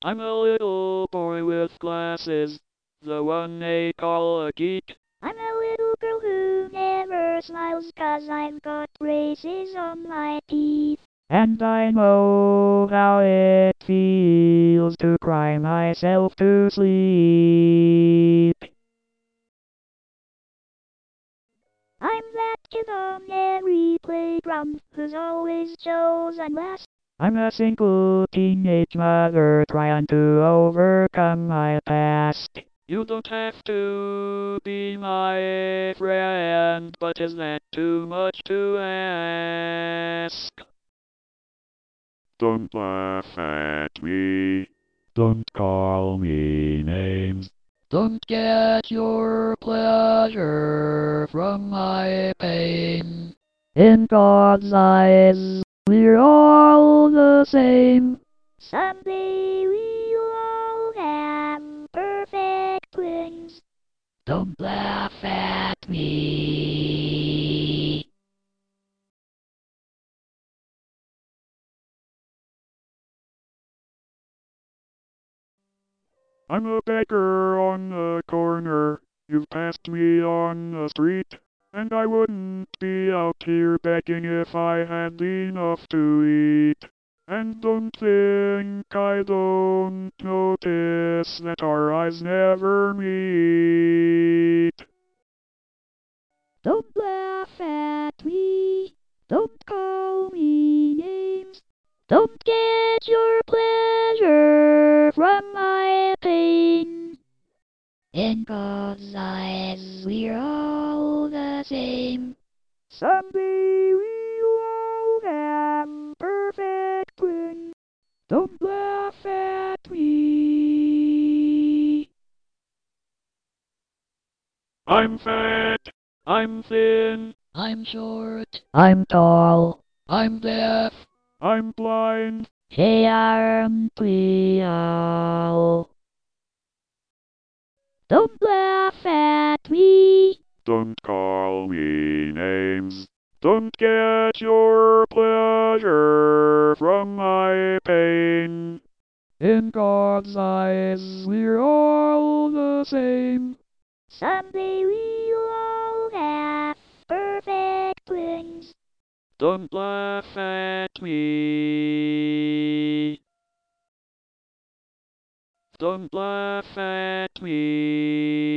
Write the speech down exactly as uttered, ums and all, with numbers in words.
I'm a little boy with glasses, the one they call a geek. I'm a little girl who never smiles 'cause I've got braces on my teeth. And I know how it feels to cry myself to sleep. I'm that kid on every playground who's always chosen last. I'm a single teenage mother trying to overcome my past. You don't have to be my friend, but is that too much to ask? Don't laugh at me. Don't call me names. Don't get your pleasure from my pain. In God's eyes, we're all the same. Someday we'll all have perfect twins. Don't laugh at me. I'm a beggar on the corner. You've passed me on the street, and I wouldn't be out here begging if I had enough to eat. And don't think I don't notice that our eyes never meet. Don't laugh at me. Don't call me names. Don't get your pleasure from my pain. In God's eyes, we're all the same. Someday we'll all have perfect twins. Don't laugh at me. I'm fat. I'm thin. I'm short. I'm tall. I'm deaf. I'm blind. Hey, aren't we all? Don't laugh at me. Don't call me names. Don't get your pleasure from my pain. In God's eyes, we're all the same. Someday we'll all have perfect twins. Don't laugh at me. Don't laugh at me.